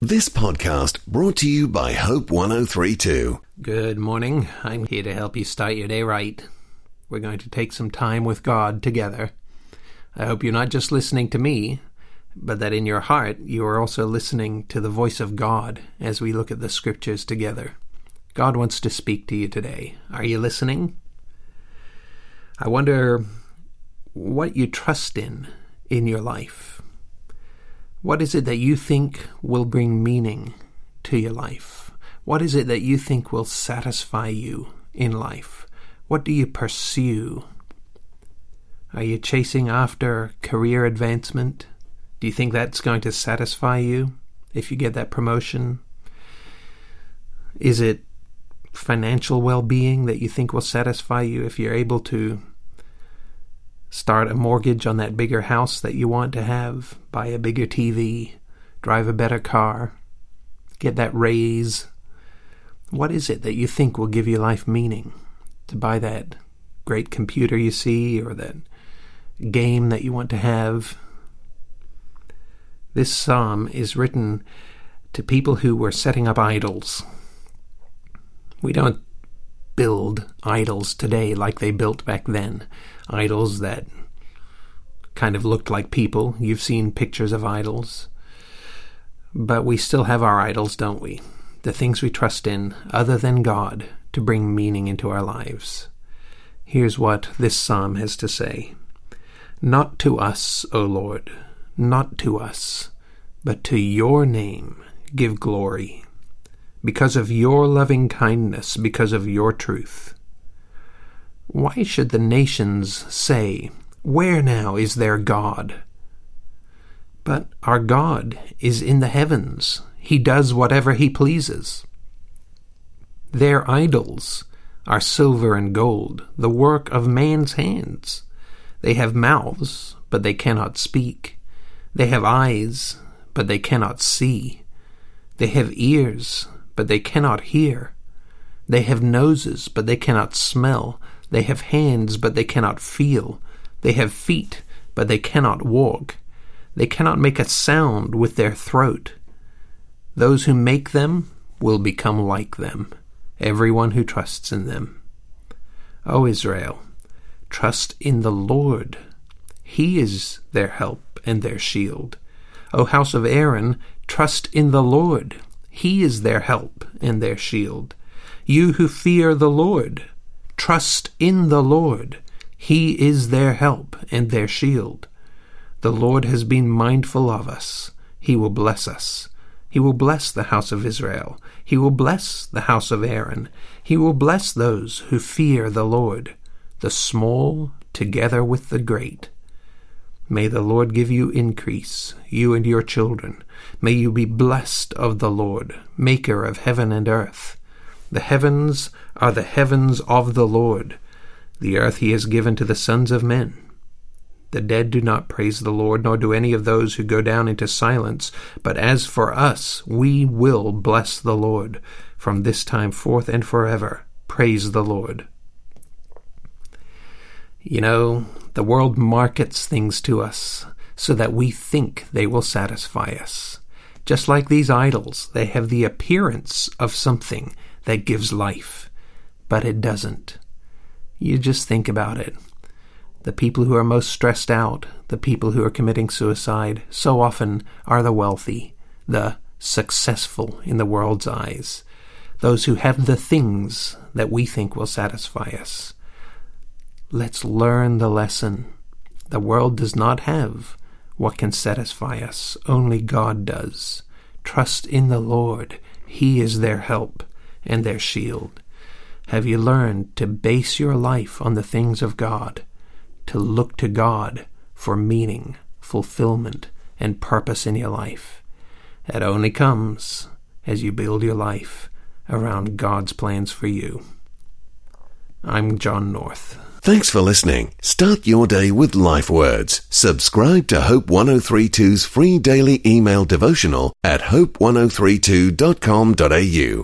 This podcast brought to you by Hope 1032. Good morning. I'm here to help you start your day right. We're going to take some time with God together. I hope you're not just listening to me, but that in your heart you are also listening to the voice of God as we look at the scriptures together. God wants to speak to you today. Are you listening? I wonder what you trust in your life. What is it that you think will bring meaning to your life? What is it that you think will satisfy you in life? What do you pursue? Are you chasing after career advancement? Do you think that's going to satisfy you if you get that promotion? Is it financial well-being that you think will satisfy you if you're able to start a mortgage on that bigger house that you want to have, buy a bigger TV, drive a better car, get that raise? What is it that you think will give your life meaning? To buy that great computer you see, or that game that you want to have? This psalm is written to people who were setting up idols. We don't build idols today like they built back then. Idols that kind of looked like people. You've seen pictures of idols. But we still have our idols, don't we? The things we trust in other than God to bring meaning into our lives. Here's what this psalm has to say. Not to us, O Lord, not to us, but to your name give glory, because of your loving kindness, because of your truth. Why should the nations say, where now is their God? But our God is in the heavens. He does whatever he pleases. Their idols are silver and gold, the work of man's hands. They have mouths, but they cannot speak. They have eyes, but they cannot see. They have ears, but they cannot hear. They have noses, but they cannot smell. They have hands, but they cannot feel. They have feet, but they cannot walk. They cannot make a sound with their throat. Those who make them will become like them, everyone who trusts in them. O Israel, trust in the Lord. He is their help and their shield. O house of Aaron, trust in the Lord. He is their help and their shield. You who fear the Lord, trust in the Lord. He is their help and their shield. The Lord has been mindful of us. He will bless us. He will bless the house of Israel. He will bless the house of Aaron. He will bless those who fear the Lord, the small together with the great. May the Lord give you increase, you and your children. May you be blessed of the Lord, maker of heaven and earth. The heavens are the heavens of the Lord. The earth he has given to the sons of men. The dead do not praise the Lord, nor do any of those who go down into silence. But as for us, we will bless the Lord. From this time forth and forever, praise the Lord. You know, the world markets things to us so that we think they will satisfy us. Just like these idols, they have the appearance of something that gives life, but it doesn't. You just think about it. The people who are most stressed out, the people who are committing suicide, so often are the wealthy, the successful in the world's eyes, those who have the things that we think will satisfy us. Let's learn the lesson. The world does not have what can satisfy us. Only God does. Trust in the Lord. He is their help and their shield. Have you learned to base your life on the things of God, to look to God for meaning, fulfillment, and purpose in your life? That only comes as you build your life around God's plans for you. I'm John North. Thanks for listening. Start your day with Life Words. Subscribe to Hope 1032's free daily email devotional at hope1032.com.au.